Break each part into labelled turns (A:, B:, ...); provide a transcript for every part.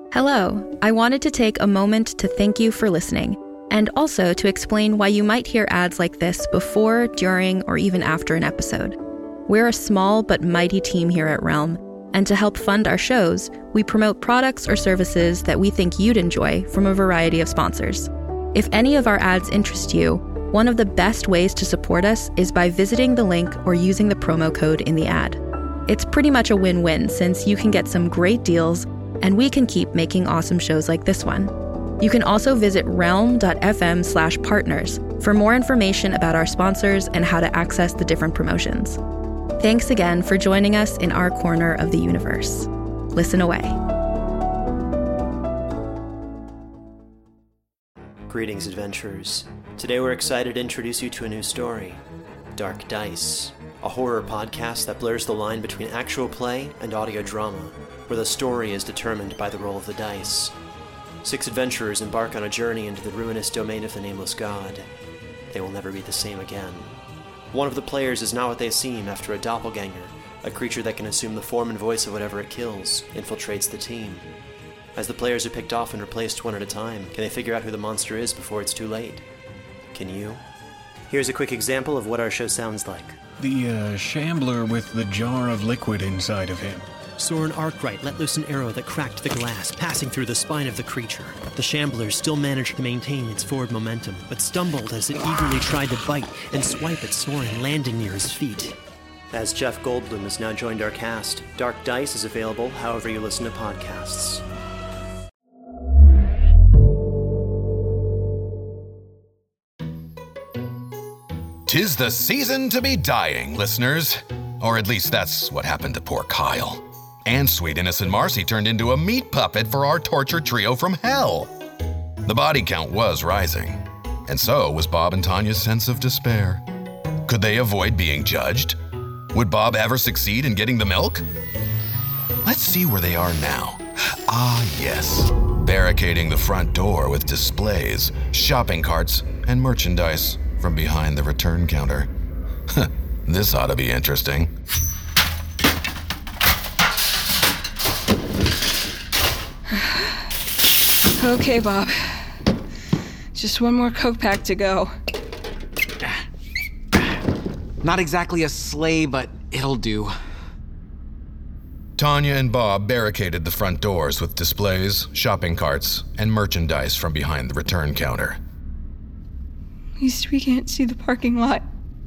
A: Hello, I wanted to take a moment to thank you for listening, and also to explain why you might hear ads like this before, during, or even after an episode. We're a small but mighty team here at Realm, and to help fund our shows, we promote products or services that we think you'd enjoy from a variety of sponsors. If any of our ads interest you, one of the best ways to support us is by visiting the link or using the promo code in the ad. It's pretty much a win-win since you can get some great deals and we can keep making awesome shows like this one. You can also visit realm.fm/partners for more information about our sponsors and how to access the different promotions. Thanks again for joining us in our corner of the universe. Listen away.
B: Greetings, adventurers. Today we're excited to introduce you to a new story, Dark Dice, a horror podcast that blurs the line between actual play and audio drama, where the story is determined by the roll of the dice. 6 adventurers embark on a journey into the ruinous domain of the Nameless God. They will never be the same again. One of the players is not what they seem after a doppelganger, a creature that can assume the form and voice of whatever it kills, infiltrates the team. As the players are picked off and replaced one at a time, can they figure out who the monster is before it's too late? Can you? Here's a quick example of what our show sounds like.
C: The shambler with the jar of liquid inside of him.
D: Soren Arkwright let loose an arrow that cracked the glass, passing through the spine of the creature. The shambler still managed to maintain its forward momentum, but stumbled as it eagerly tried to bite and swipe at Soren, landing near his feet.
B: As Jeff Goldblum has now joined our cast, Dark Dice is available however you listen to podcasts.
E: "'Tis the season to be dying, listeners. Or at least that's what happened to poor Kyle. And sweet innocent Marcy turned into a meat puppet for our torture trio from hell. The body count was rising, and so was Bob and Tanya's sense of despair. Could they avoid being judged? Would Bob ever succeed in getting the milk? Let's see where they are now. Ah, yes. Barricading the front door with displays, shopping carts, and merchandise from behind the return counter. This ought to be interesting.
F: Okay, Bob. Just one more Coke pack to go.
G: Not exactly a sleigh, but it'll do.
E: Tanya and Bob barricaded the front doors with displays, shopping carts, and merchandise from behind the return counter.
F: At least we can't see the parking lot.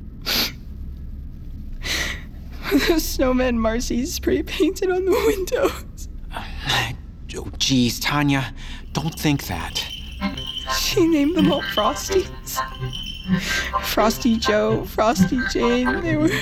F: Those snowmen Marcy spray painted on the windows.
G: Oh, geez, Tanya, don't think that.
F: She named them all Frosties. Frosty Joe, Frosty Jane, they were...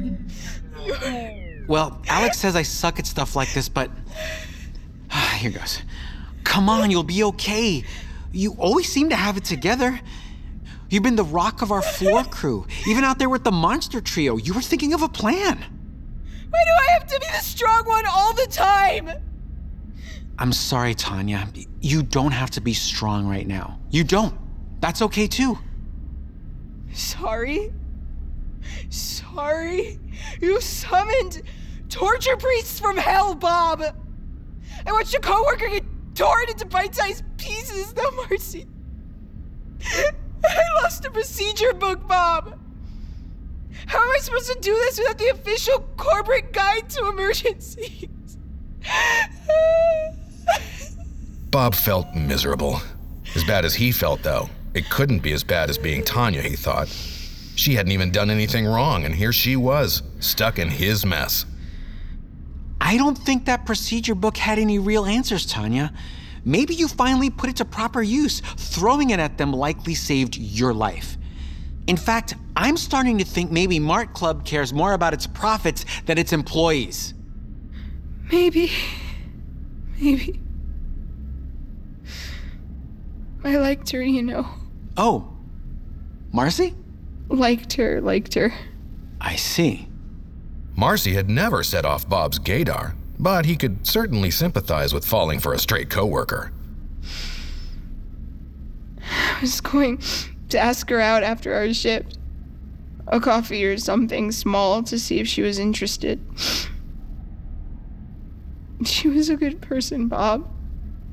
G: Well, Alex says I suck at stuff like this, but... Here goes. Come on, you'll be okay. You always seem to have it together. You've been the rock of our floor crew. Even out there with the monster trio, you were thinking of a plan.
F: Why do I have to be the strong one all the time?
G: I'm sorry, Tanya. You don't have to be strong right now. You don't. That's okay, too.
F: Sorry? Sorry? You summoned torture priests from hell, Bob! I watched a coworker get torn into bite-sized pieces, no mercy. I lost a procedure book, Bob! How am I supposed to do this without the official corporate guide to emergencies?
E: Bob felt miserable. As bad as he felt, though, it couldn't be as bad as being Tanya, he thought. She hadn't even done anything wrong, and here she was, stuck in his mess.
G: I don't think that procedure book had any real answers, Tanya. Maybe you finally put it to proper use. Throwing it at them likely saved your life. In fact, I'm starting to think maybe Mart Club cares more about its profits than its employees.
F: Maybe. I liked her, you know.
G: Oh, Marcy?
F: Liked her.
G: I see.
E: Marcy had never set off Bob's gaydar, but he could certainly sympathize with falling for a stray coworker.
F: I was going to ask her out after our shift. A coffee or something small to see if she was interested. She was a good person, Bob.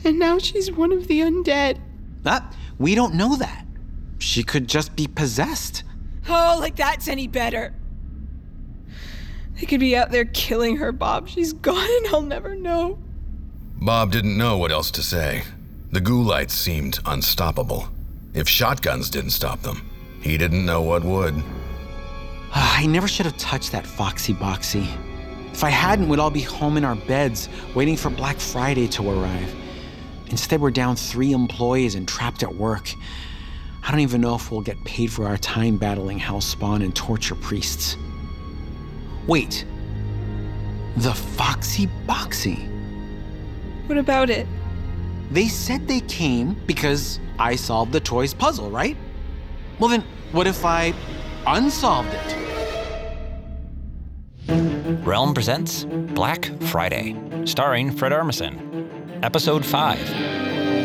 F: And now she's one of the undead.
G: We don't know that. She could just be possessed.
F: Oh, like that's any better. They could be out there killing her, Bob. She's gone and I'll never know.
E: Bob didn't know what else to say. The Ghoulites seemed unstoppable. If shotguns didn't stop them, he didn't know what would.
G: I never should have touched that Foxy Boxy. If I hadn't, we'd all be home in our beds, waiting for Black Friday to arrive. Instead, we're down 3 employees and trapped at work. I don't even know if we'll get paid for our time battling Hellspawn and torture priests. Wait. The Foxy Boxy?
F: What about it?
G: They said they came because I solved the toys puzzle, right? Well then, what if I unsolved it?
H: Realm presents Black Friday, starring Fred Armisen. Episode 5.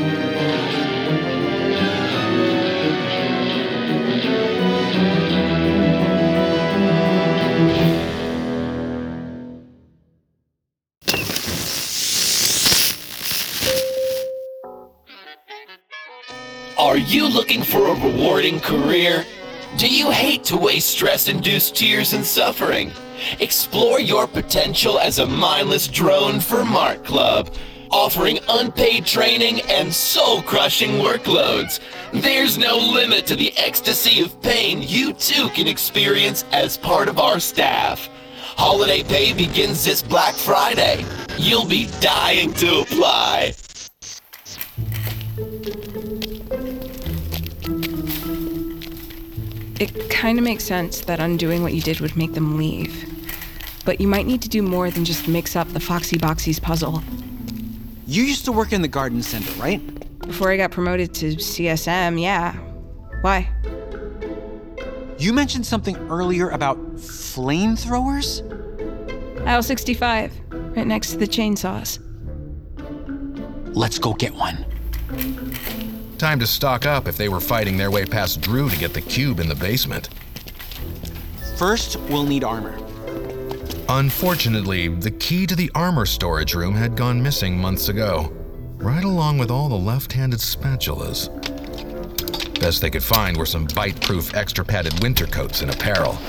I: Are you looking for a rewarding career? Do you hate to waste stress-induced tears and suffering? Explore your potential as a mindless drone for Mark Club, offering unpaid training and soul-crushing workloads. There's no limit to the ecstasy of pain you too can experience as part of our staff. Holiday pay begins this Black Friday. You'll be dying to apply.
F: It kind of makes sense that undoing what you did would make them leave. But you might need to do more than just mix up the Foxy Boxy's puzzle.
G: You used to work in the garden center, right?
F: Before I got promoted to CSM, yeah. Why?
G: You mentioned something earlier about flamethrowers?
F: Aisle 65, right next to the chainsaws.
G: Let's go get one.
E: Time to stock up if they were fighting their way past Drew to get the cube in the basement.
G: First, we'll need armor.
E: Unfortunately, the key to the armor storage room had gone missing months ago, right along with all the left-handed spatulas. Best they could find were some bite-proof extra-padded winter coats and apparel.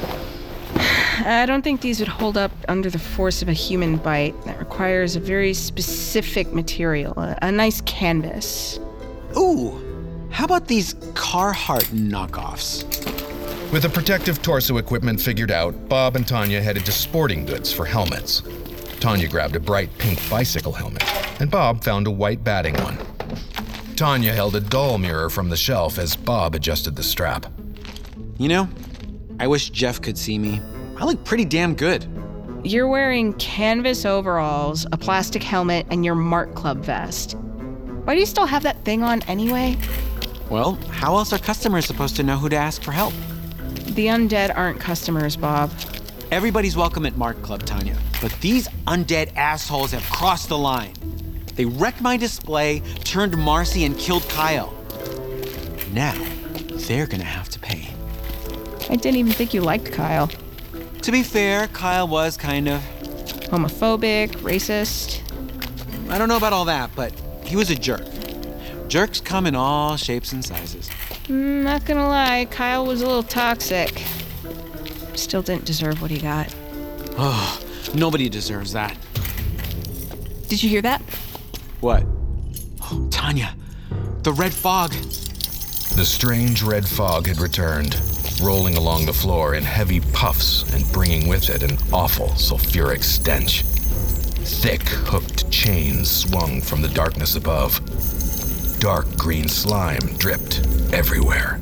F: I don't think these would hold up under the force of a human bite. That requires a very specific material, a nice canvas.
G: Ooh, how about these Carhartt knockoffs?
E: With the protective torso equipment figured out, Bob and Tanya headed to Sporting Goods for helmets. Tanya grabbed a bright pink bicycle helmet, and Bob found a white batting one. Tanya held a doll mirror from the shelf as Bob adjusted the strap.
G: You know, I wish Jeff could see me. I look pretty damn good.
F: You're wearing canvas overalls, a plastic helmet, and your Mark Club vest. Why do you still have that thing on anyway?
G: Well, how else are customers supposed to know who to ask for help?
F: The undead aren't customers, Bob.
G: Everybody's welcome at Mark Club, Tanya. But these undead assholes have crossed the line. They wrecked my display, turned Marcy, and killed Kyle. Now, they're gonna have to pay.
F: I didn't even think you liked Kyle.
G: To be fair, Kyle was kind of...
F: homophobic, racist.
G: I don't know about all that, but he was a jerk. Jerks come in all shapes and sizes.
F: Not gonna lie, Kyle was a little toxic. Still didn't deserve what he got.
G: Oh, nobody deserves that.
F: Did you hear that?
G: What? Oh, Tanya, the red fog.
E: The strange red fog had returned, rolling along the floor in heavy puffs and bringing with it an awful sulfuric stench. Thick, hooked chains swung from the darkness above. Dark green slime dripped everywhere.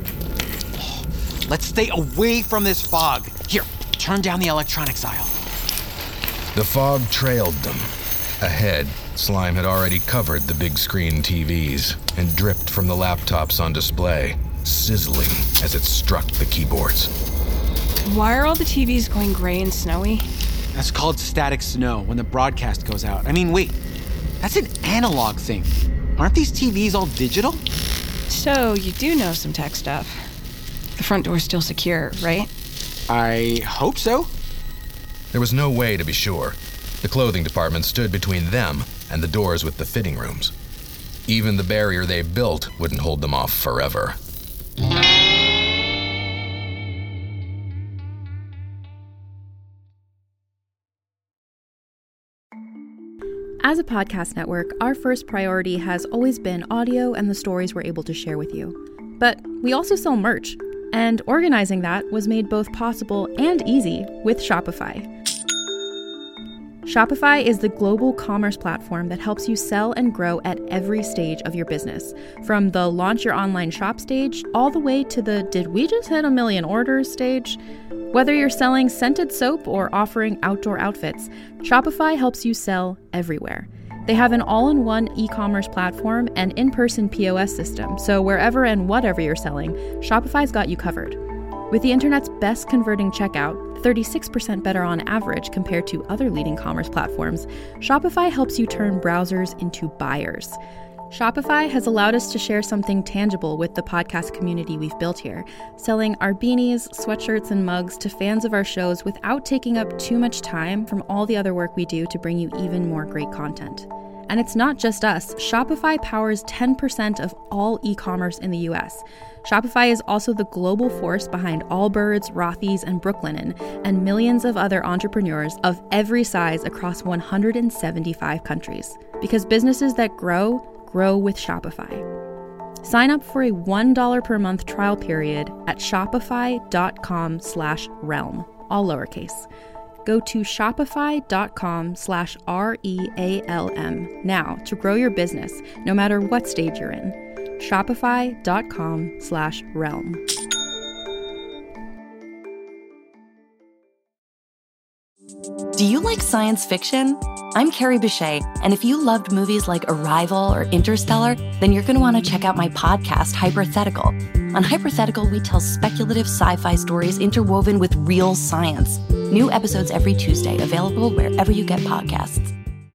G: Let's stay away from this fog. Here, turn down the electronics aisle.
E: The fog trailed them. Ahead, slime had already covered the big screen TVs and dripped from the laptops on display, sizzling as it struck the keyboards.
F: Why are all the TVs going gray and snowy?
G: That's called static snow when the broadcast goes out. I mean, wait, that's an analog thing. Aren't these TVs all digital?
F: So, you do know some tech stuff. The front door's still secure, right?
G: I hope so.
E: There was no way to be sure. The clothing department stood between them and the doors with the fitting rooms. Even the barrier they built wouldn't hold them off forever.
A: As a podcast network, our first priority has always been audio and the stories we're able to share with you. But we also sell merch, and organizing that was made both possible and easy with Shopify. Shopify is the global commerce platform that helps you sell and grow at every stage of your business, from the launch your online shop stage all the way to the did we just hit 1 million orders stage. Whether you're selling scented soap or offering outdoor outfits, Shopify helps you sell everywhere. They have an all-in-one e-commerce platform and in-person POS system, so wherever and whatever you're selling, Shopify's got you covered. With the internet's best converting checkout, 36% better on average compared to other leading commerce platforms, Shopify helps you turn browsers into buyers. Shopify has allowed us to share something tangible with the podcast community we've built here, selling our beanies, sweatshirts, and mugs to fans of our shows without taking up too much time from all the other work we do to bring you even more great content. And it's not just us. Shopify powers 10% of all e-commerce in the US. Shopify is also the global force behind Allbirds, Rothy's, and Brooklinen, and millions of other entrepreneurs of every size across 175 countries. Because businesses that grow with Shopify. Sign up for a $1 per month trial period at shopify.com/realm, all lowercase. Go to shopify.com/REALM now to grow your business, no matter what stage you're in. Shopify.com/realm.
J: Do you like science fiction? I'm Carrie Bechet, and if you loved movies like Arrival or Interstellar, then you're going to want to check out my podcast, Hypothetical. On Hypothetical, we tell speculative sci-fi stories interwoven with real science. New episodes every Tuesday, available wherever you get podcasts.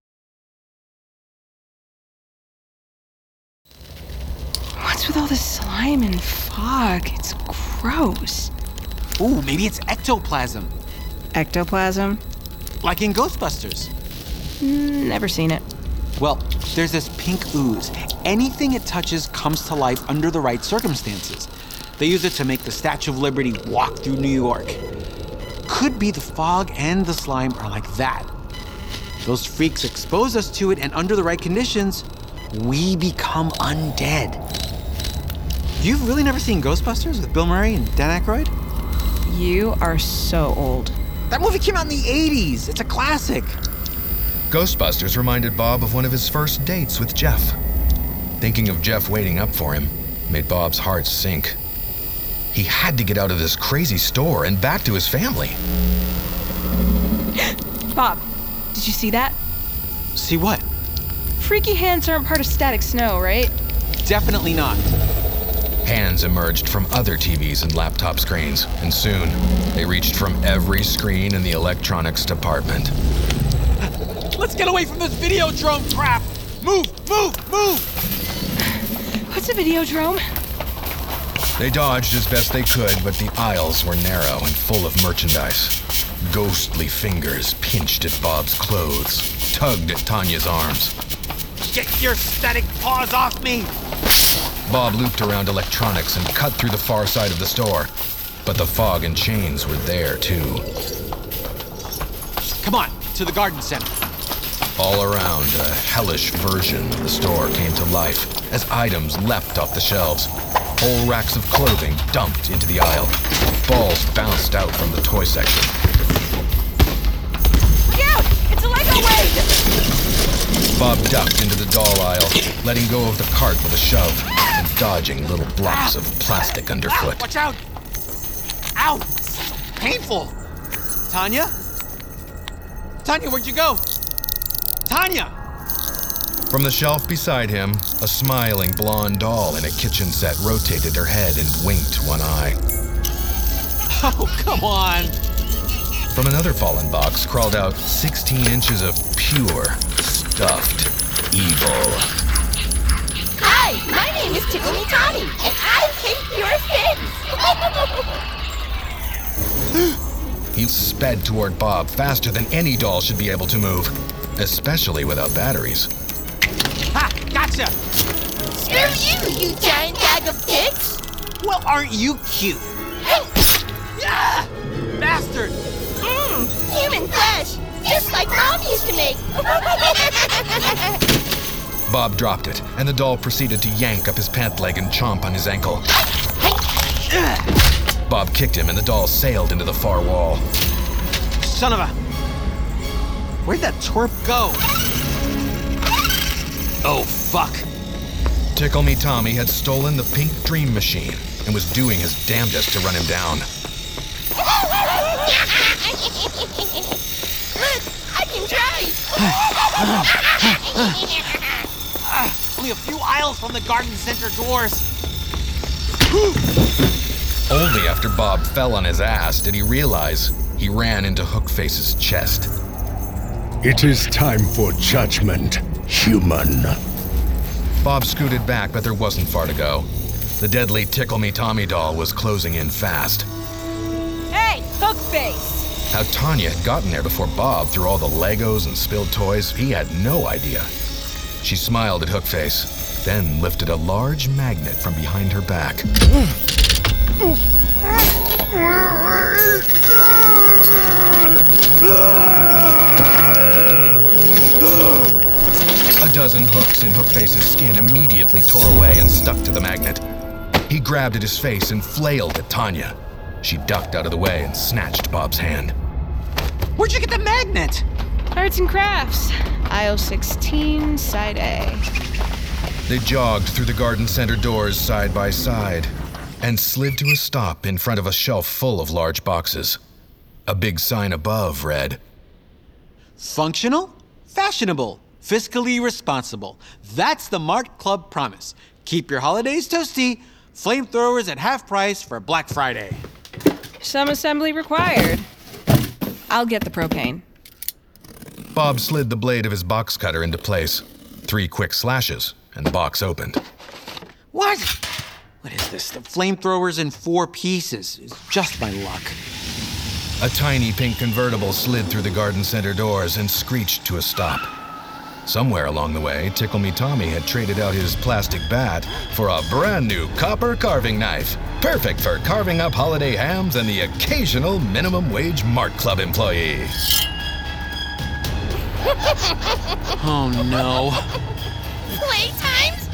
F: What's with all this slime and fog? It's gross.
G: Ooh, maybe it's ectoplasm.
F: Ectoplasm?
G: Like in Ghostbusters.
F: Never seen it.
G: Well, there's this pink ooze. Anything it touches comes to life under the right circumstances. They use it to make the Statue of Liberty walk through New York. Could be the fog and the slime are like that. Those freaks expose us to it, and under the right conditions, we become undead. You've really never seen Ghostbusters with Bill Murray and Dan Aykroyd?
F: You are so old.
G: That movie came out in the 80s. It's a classic.
E: Ghostbusters reminded Bob of one of his first dates with Jeff. Thinking of Jeff waiting up for him made Bob's heart sink. He had to get out of this crazy store and back to his family.
F: Bob, did you see that?
G: See what?
F: Freaky hands aren't part of Static Snow, right?
G: Definitely not.
E: Hands emerged from other TVs and laptop screens, and soon they reached from every screen in the electronics department.
G: Let's get away from this Videodrome crap! Move!
F: What's a Videodrome?
E: They dodged as best they could, but the aisles were narrow and full of merchandise. Ghostly fingers pinched at Bob's clothes, tugged at Tanya's arms.
G: Get your static paws off me!
E: Bob looped around electronics and cut through the far side of the store, but the fog and chains were there too.
G: Come on, to the garden center.
E: All around, a hellish version of the store came to life as items leapt off the shelves. Whole racks of clothing dumped into the aisle. Balls bounced out from the toy section.
F: Look out! It's a Lego raid!
E: Bob ducked into the doll aisle, letting go of the cart with a shove and dodging little blocks of plastic underfoot.
G: Watch out! Ow! Painful! Tanya? Tanya, where'd you go? Tanya!
E: From the shelf beside him, a smiling blonde doll in a kitchen set rotated her head and winked one eye.
G: Oh, come on!
E: From another fallen box crawled out 16 inches of pure, stuffed evil.
K: Hi, my name is Tickle Me Tommy, and I think pure fins.
E: He sped toward Bob faster than any doll should be able to move, especially without batteries.
G: Ha! Gotcha!
K: Screw you, you giant bag of dicks!
G: Well, aren't you cute? Ah! Bastard!
K: Human flesh! Just like Mom used to make!
E: Bob dropped it, and the doll proceeded to yank up his pant leg and chomp on his ankle. Bob kicked him, and the doll sailed into the far wall.
G: Son of a... Where'd that twerp go? Oh, fuck.
E: Tickle Me Tommy had stolen the pink dream machine and was doing his damnedest to run him down.
K: Look, I can drive!
G: Only a few aisles from the garden center doors.
E: Only after Bob fell on his ass did he realize he ran into Hookface's chest.
L: It is time for judgment, human.
E: Bob scooted back, but there wasn't far to go. The deadly Tickle Me Tommy doll was closing in fast.
F: Hey, Hookface!
E: How Tanya had gotten there before Bob threw all the Legos and spilled toys, he had no idea. She smiled at Hookface, then lifted a large magnet from behind her back. A dozen hooks in Hookface's skin immediately tore away and stuck to the magnet. He grabbed at his face and flailed at Tanya. She ducked out of the way and snatched Bob's hand.
G: Where'd you get the magnet?
F: Arts and crafts. Aisle 16, side A.
E: They jogged through the garden center doors side by side and slid to a stop in front of a shelf full of large boxes. A big sign above read,
G: Functional, fashionable, fiscally responsible. That's the Mart Club promise. Keep your holidays toasty. Flamethrowers at half price for Black Friday.
F: Some assembly required. I'll get the propane.
E: Bob slid the blade of his box cutter into place. 3 quick slashes, and the box opened.
G: What? What is this? The flamethrowers in 4 pieces. It's just my luck.
E: A tiny pink convertible slid through the garden center doors and screeched to a stop. Somewhere along the way, Tickle Me Tommy had traded out his plastic bat for a brand new copper carving knife, perfect for carving up holiday hams and the occasional minimum wage Mart Club employee.
G: Oh no.
K: Playtimes?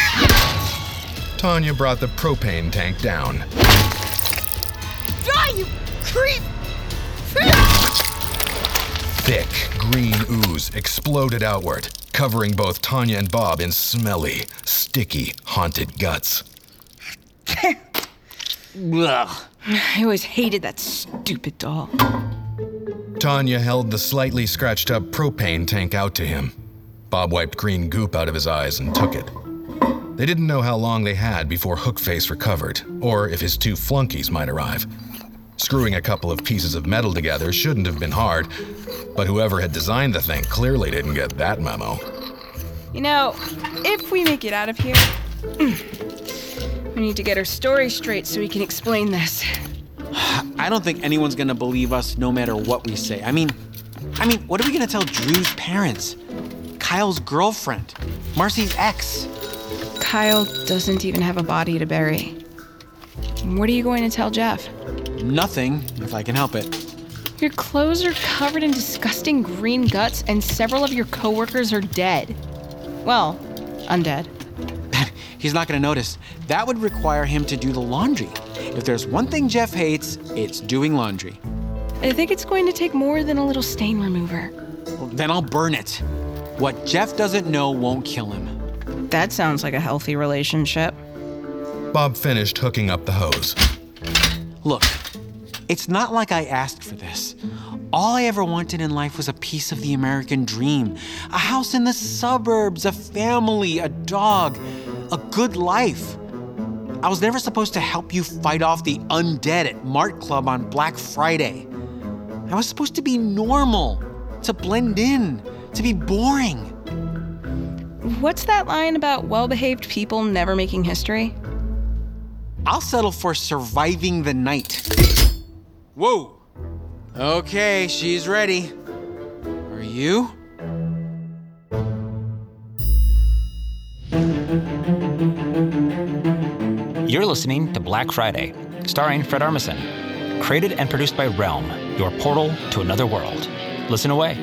E: Tanya brought the propane tank down.
K: Die, you creep!
E: Thick, green ooze exploded outward, covering both Tanya and Bob in smelly, sticky, haunted guts.
G: Ugh.
F: I always hated that stupid doll.
E: Tanya held the slightly scratched up propane tank out to him. Bob wiped green goop out of his eyes and took it. They didn't know how long they had before Hookface recovered, or if his 2 flunkies might arrive. Screwing a couple of pieces of metal together shouldn't have been hard, but whoever had designed the thing clearly didn't get that memo.
F: You know, if we make it out of here, we need to get our story straight so we can explain this.
G: I don't think anyone's gonna believe us no matter what we say. I mean, what are we gonna tell Drew's parents? Kyle's girlfriend? Marcy's ex?
F: Kyle doesn't even have a body to bury. What are you going to tell Jeff?
G: Nothing, if I can help it.
F: Your clothes are covered in disgusting green guts and several of your coworkers are dead. Well, undead.
G: He's not gonna notice. That would require him to do the laundry. If there's one thing Jeff hates, it's doing laundry.
F: I think it's going to take more than a little stain remover.
G: Well, then I'll burn it. What Jeff doesn't know won't kill him.
F: That sounds like a healthy relationship.
E: Bob finished hooking up the hose.
G: Look, it's not like I asked for this. All I ever wanted in life was a piece of the American dream. A house in the suburbs, a family, a dog, a good life. I was never supposed to help you fight off the undead at Mart Club on Black Friday. I was supposed to be normal, to blend in, to be boring.
F: What's that line about well-behaved people never making history?
G: I'll settle for surviving the night. Whoa. Okay, she's ready. Are you?
H: You're listening to Black Friday, starring Fred Armisen. Created and produced by Realm, your portal to another world. Listen away.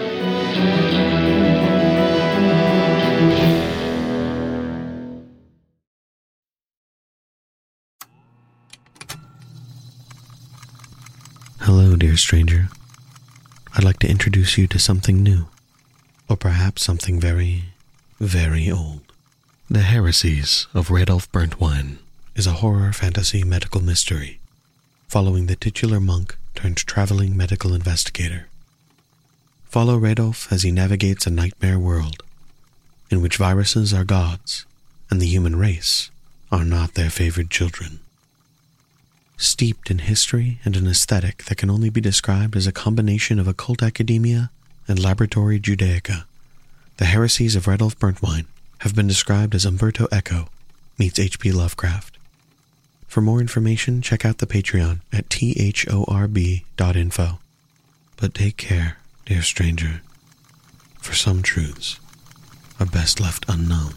M: Hello, dear stranger. I'd like to introduce you to something new, or perhaps something very, very old. The Heresies of Radolf Burntwine is a horror fantasy medical mystery following the titular monk turned traveling medical investigator. Follow Radolf as he navigates a nightmare world in which viruses are gods and the human race are not their favored children. Steeped in history and an aesthetic that can only be described as a combination of occult academia and laboratory Judaica, the Heresies of Radolf Burntwine have been described as Umberto Eco meets H.P. Lovecraft. For more information, check out the Patreon at thorb.info. But take care, dear stranger, for some truths are best left unknown.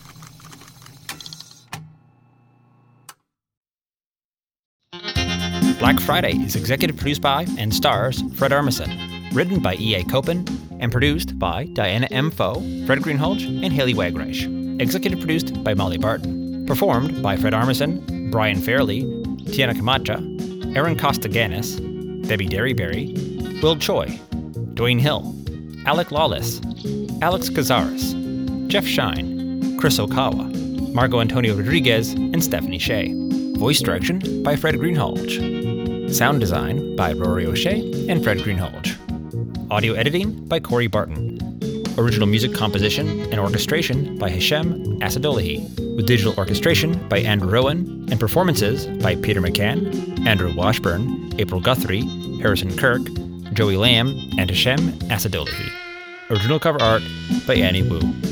H: Black Friday is executive produced by and stars Fred Armisen, written by E.A. Copen, and produced by Diana M. Foe, Fred Greenhalgh, and Haley Wagreich. Executive produced by Molly Barton. Performed by Fred Armisen, Brian Fairley, Tiana Camacha, Aaron Costaganis, Debbie Derryberry, Will Choi, Dwayne Hill, Alec Lawless, Alex Cazares, Jeff Shine, Chris Okawa, Margot Antonio Rodriguez, and Stephanie Shea. Voice direction by Fred Greenhalgh. Sound design by Rory O'Shea and Fred Greenhalgh. Audio editing by Corey Barton. Original music composition and orchestration by Hashem Asadolahi, with digital orchestration by Andrew Rowan, and performances by Peter McCann, Andrew Washburn, April Guthrie, Harrison Kirk, Joey Lamb, and Hashem Asadolahi. Original cover art by Annie Wu.